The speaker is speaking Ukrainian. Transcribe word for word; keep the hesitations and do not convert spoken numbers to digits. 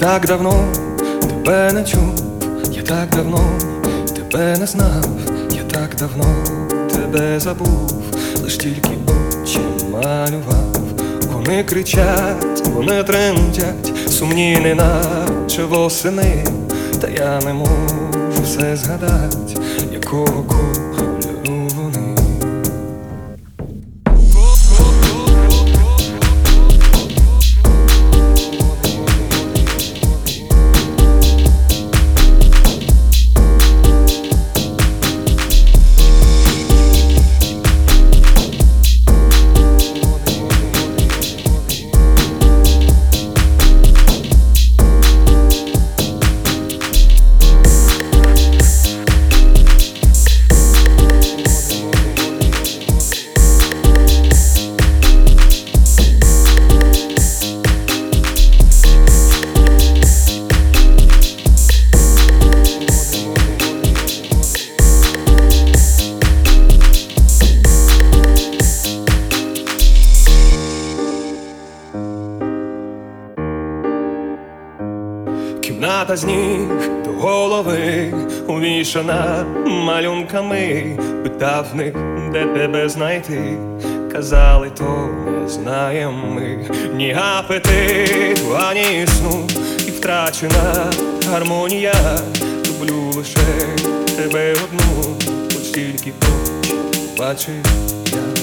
так давно тебе не чув, я так давно тебе не знав, я так давно тебе забув, лиш тільки очі малював. Вони кричать, вони тремтять, сумні, неначе восени, та я не можу все згадать, якого кольору вони. Кімната з ніг до голови увішана малюнками. Питав в них, де тебе знайти, казали, то не знаємо ми. Ні апетиту, ані сну, і втрачена гармонія. Люблю лише тебе одну, хоч тільки очі бачив я.